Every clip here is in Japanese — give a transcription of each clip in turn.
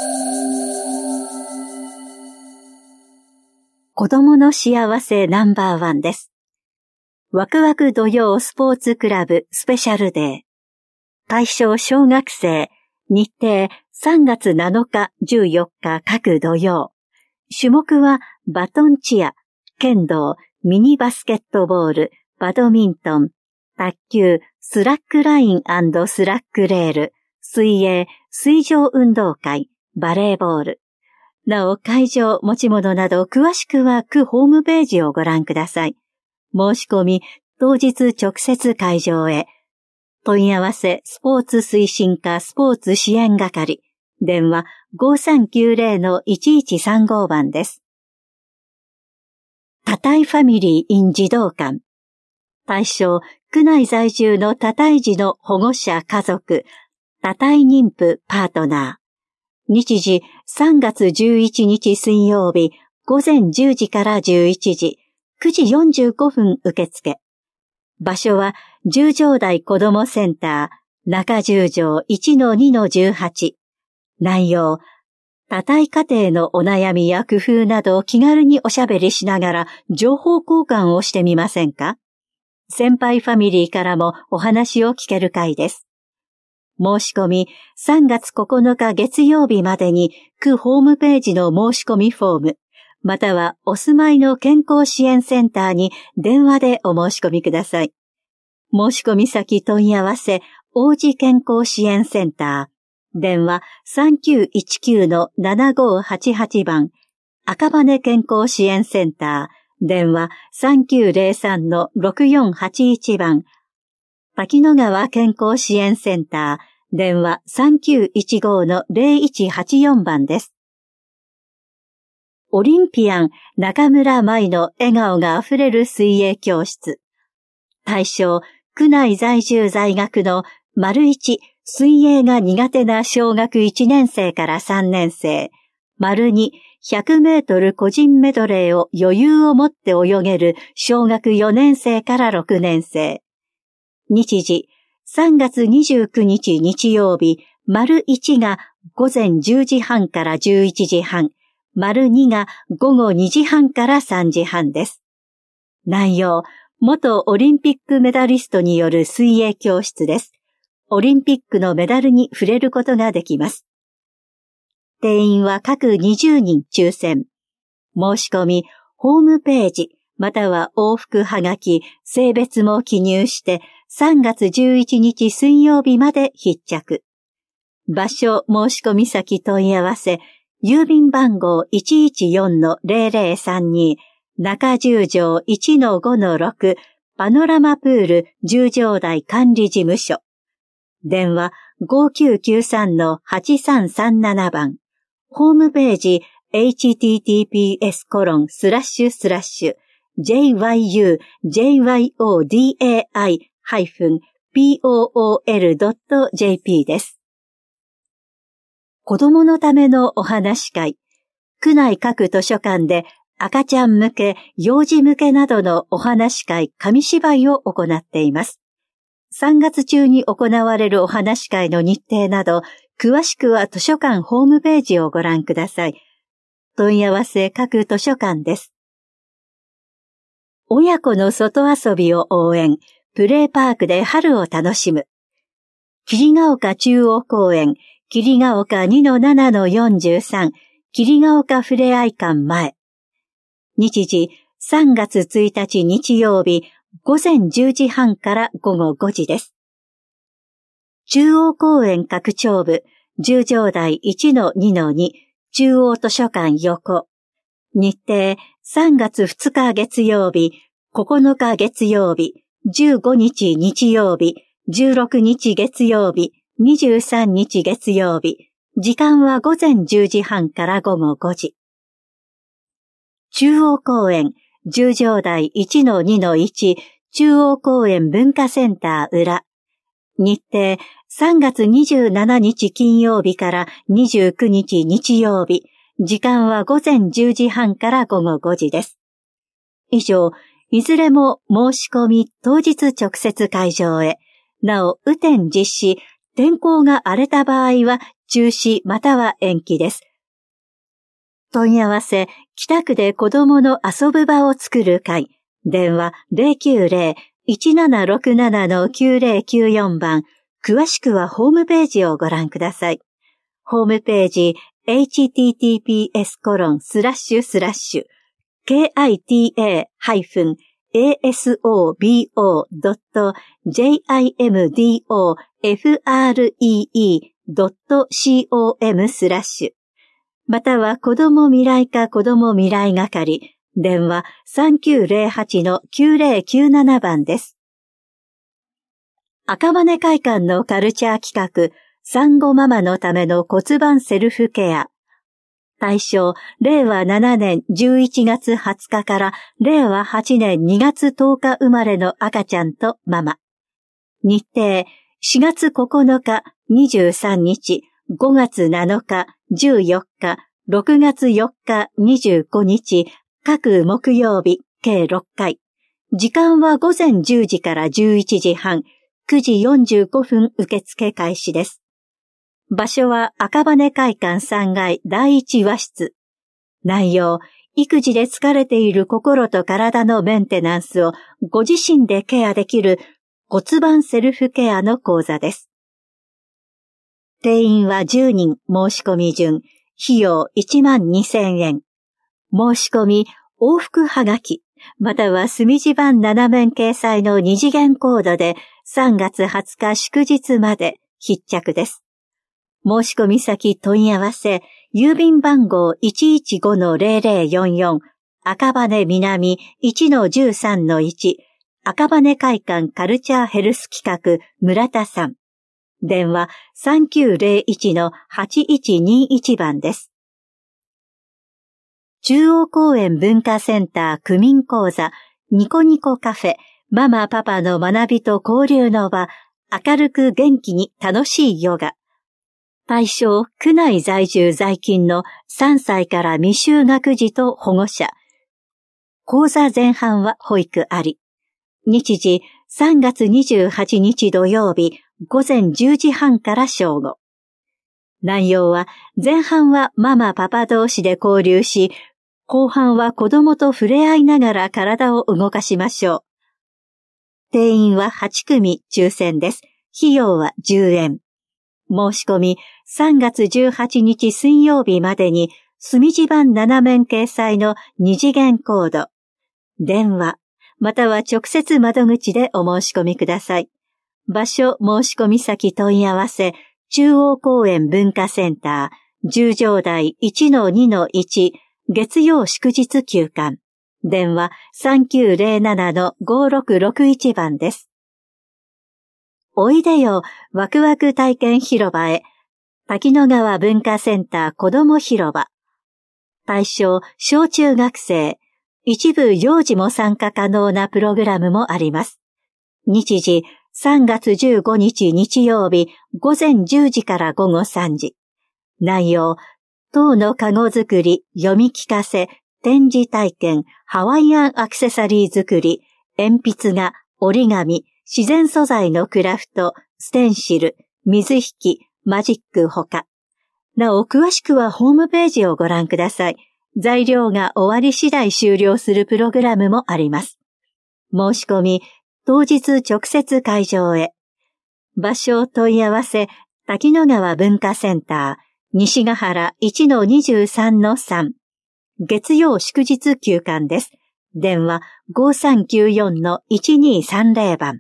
子供の幸せナンバーワンです。ワクワク土曜スポーツクラブスペシャルデー。対象小学生、日程3月7日、14日各土曜。種目はバトンチア、剣道、ミニバスケットボール、バドミントン、卓球、スラックライン&スラックレール、水泳、水上運動会、バレーボール。なお、会場、持ち物など詳しくは区ホームページをご覧ください。申し込み、当日直接会場へ。問い合わせ、スポーツ推進課スポーツ支援係。電話 5390-1135 番です。多胎ファミリー in 児童館。対象、区内在住の多胎児の保護者家族、多胎妊婦パートナー。日時3月11日水曜日午前10時から11時、9時45分受付。場所は十条台子どもセンター中十条 1-2-18。内容、多胎家庭のお悩みや工夫など気軽におしゃべりしながら情報交換をしてみませんか？先輩ファミリーからもお話を聞ける会です。申し込み3月9日月曜日までに区ホームページの申し込みフォーム、またはお住まいの健康支援センターに電話でお申し込みください。申し込み先問い合わせ、王子健康支援センター。電話 3919-7588 番。赤羽健康支援センター。電話 3903-6481 番。滝野川健康支援センター。電話 3915-0184 番です。オリンピアン中村舞の笑顔があふれる水泳教室。対象、区内在住在学の ① 水泳が苦手な小学1年生から3年生。②100メートル個人メドレーを余裕を持って泳げる小学4年生から6年生。日時、3月29日日曜日、①が午前10時半から11時半、②が午後2時半から3時半です。内容、元オリンピックメダリストによる水泳教室です。オリンピックのメダルに触れることができます。定員は各20人抽選。申し込み、ホームページ、または往復はがき、性別も記入して3月11日水曜日まで必着。場所、申し込み先問い合わせ、郵便番号 114-0032、中十条 1-5-6 パノラマプール十条台管理事務所。電話 5993-8337 番。ホームページ https://jyudai-pool.jp です。子供のためのお話し会。区内各図書館で赤ちゃん向け、幼児向けなどのお話し会、紙芝居を行っています。3月中に行われるお話し会の日程など、詳しくは図書館ホームページをご覧ください。問い合わせ各図書館です。親子の外遊びを応援、プレイパークで春を楽しむ。桐ヶ丘中央公園、桐ヶ丘 2-7-43、桐ヶ丘ふれあい館前。日時3月1日日曜日午前10時半から午後5時です。中央公園拡張部十条台 1-2-2 中央図書館横。日程3月2日月曜日、9日月曜日、15日日曜日、16日月曜日、23日月曜日。時間は午前10時半から午後5時。中央公園、十条台 1-2-1 中央公園文化センター裏。日程3月27日金曜日から29日日曜日。時間は午前10時半から午後5時です。以上、いずれも申し込み当日直接会場へ。なお、雨天実施、天候が荒れた場合は中止または延期です。問い合わせ、北区で子供の遊ぶ場を作る会。電話 090-1767-9094 番。詳しくはホームページをご覧ください。ホームページ https://kitasobofree.com/または子ども未来課子ども未来係、電話 3908-9097 番です。赤羽会館のカルチャー企画、産後ママのための骨盤セルフケア。対象、令和7年11月20日から令和8年2月10日生まれの赤ちゃんとママ。日程、4月9日、23日、5月7日、14日、6月4日、25日、各木曜日、計6回。時間は午前10時から11時半、9時45分受付開始です。場所は赤羽会館3階第1和室。内容、育児で疲れている心と体のメンテナンスをご自身でケアできる骨盤セルフケアの講座です。定員は10人申し込み順、費用12,000円。申し込み、往復はがき、または墨字版7面掲載の2次元コードで3月20日祝日まで必着です。申し込み先問い合わせ、郵便番号 115-0044 赤羽南 1-13-1 赤羽会館カルチャーヘルス企画村田さん。電話 3901-8121 番です。中央公園文化センター区民講座ニコニコカフェママパパの学びと交流の場明るく元気に楽しいヨガ。対象、区内在住在勤の3歳から未就学児と保護者。講座前半は保育あり。日時、3月28日土曜日、午前10時半から正午。内容は、前半はママパパ同士で交流し、後半は子供と触れ合いながら体を動かしましょう。定員は8組抽選です。費用は10円。申し込み3月18日水曜日までに墨字版7面掲載の2次元コード、電話、または直接窓口でお申し込みください。場所、申し込み先問い合わせ、中央公園文化センター、十条台 1-2-1、月曜祝日休館。電話 3907-5661 番です。おいでよ、ワクワク体験広場へ。滝野川文化センター子ども広場。対象、小中学生。一部幼児も参加可能なプログラムもあります。日時、3月15日日曜日、午前10時から午後3時。内容、塔のカゴ作り、読み聞かせ、展示体験、ハワイアンアクセサリー作り、鉛筆画、折り紙、自然素材のクラフト、ステンシル、水引き、マジックほか。なお、詳しくはホームページをご覧ください。材料が終わり次第終了するプログラムもあります。申し込み、当日直接会場へ。場所問い合わせ、滝野川文化センター、西ヶ原 1-23-3。月曜祝日休館です。電話 5394-1230 番。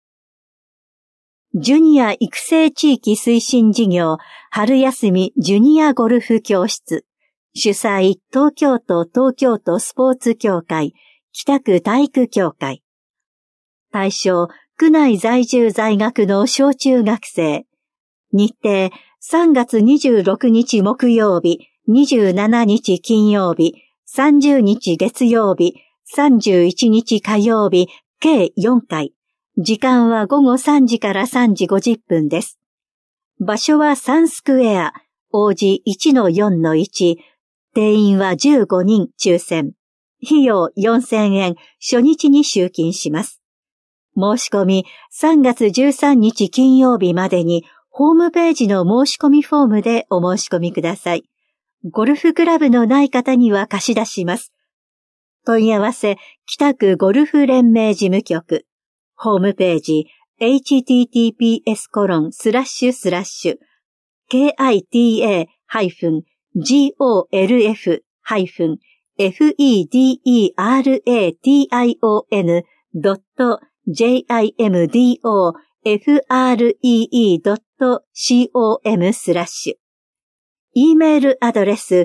ジュニア育成地域推進事業、春休みジュニアゴルフ教室。主催、東京都スポーツ協会、北区体育協会。対象、区内在住在学の小中学生。日程、3月26日木曜日、27日金曜日、30日月曜日、31日火曜日、計4回。時間は午後3時から3時50分です。場所はサンスクエア、王子 1-4-1、定員は15人抽選。費用4000円、初日に集金します。申し込み3月13日金曜日までに、 ホームページの申し込みフォームでお申し込みください。ゴルフクラブのない方には貸し出します。問い合わせ、北区ゴルフ連盟事務局。ホームページ、https://golf-federation-com/。E メールアドレス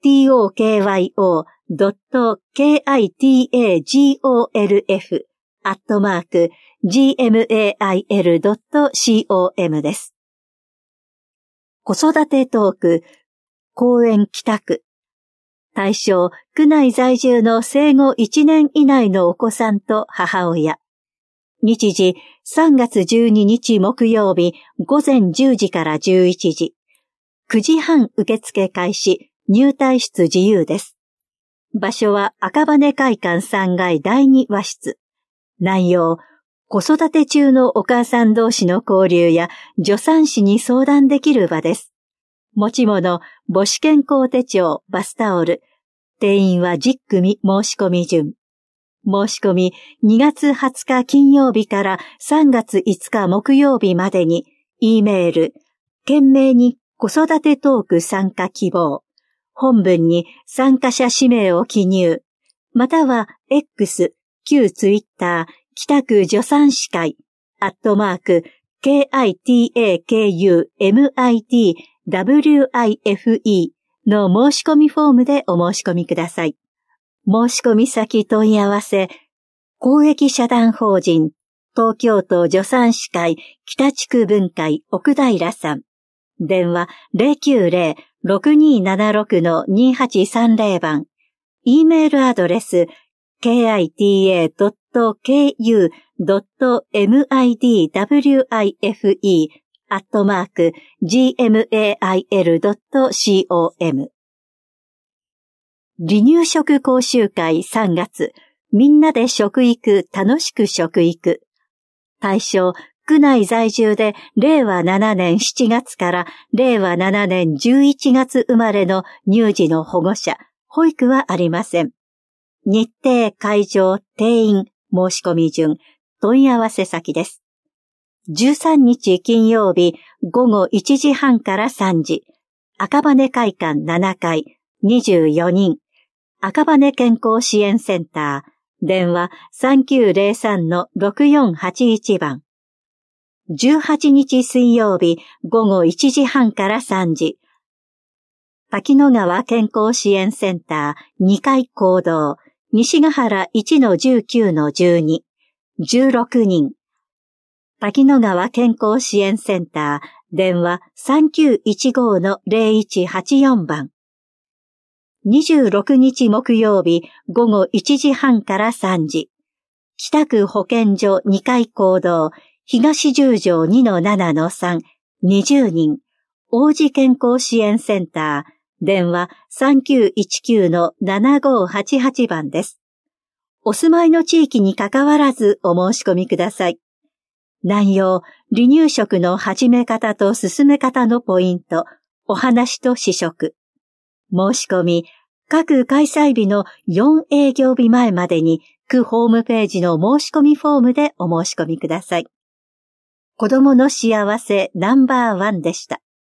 tokyo.kitagolf@gmail.com です。子育てトーク、公園北区。対象、区内在住の生後1年以内のお子さんと母親。日時、3月12日木曜日、午前10時から11時。9時半受付開始、入退室自由です。場所は赤羽会館3階第2和室。内容、子育て中のお母さん同士の交流や助産師に相談できる場です。持ち物、母子健康手帳、バスタオル。定員は10組申し込み順。申し込み2月20日金曜日から3月5日木曜日までに、E メール、懸命に子育てトーク参加希望。本文に参加者氏名を記入。または X、旧ツイッター、北区助産師会、@KITAKUMITWIFE の申し込みフォームでお申し込みください。申し込み先問い合わせ、公益社団法人、東京都助産師会、北地区分会、奥平さん。電話 090-6276-2830 番。E メールアドレス kita.ku.mife@gmail.com。離乳食講習会3月。みんなで食育、楽しく食育。対象、区内在住で令和7年7月から令和7年11月生まれの乳児の保護者、保育はありません。日程、会場、定員、申し込み順、問い合わせ先です。13日金曜日午後1時半から3時、赤羽会館7階、24人、赤羽健康支援センター、電話 3903-6481 番。18日水曜日午後1時半から3時。滝野川健康支援センター2階講堂、西ヶ原 1-19-12、16人。滝野川健康支援センター、電話 3915-0184 番。26日木曜日午後1時半から3時。北区保健所2階講堂、東十条 2-7-3、20人。王子健康支援センター、電話 3919-7588 番です。お住まいの地域に関わらずお申し込みください。内容、離乳食の始め方と進め方のポイント、お話と試食。申し込み、各開催日の4営業日前までに、区ホームページの申し込みフォームでお申し込みください。子供の幸せナンバー1でした。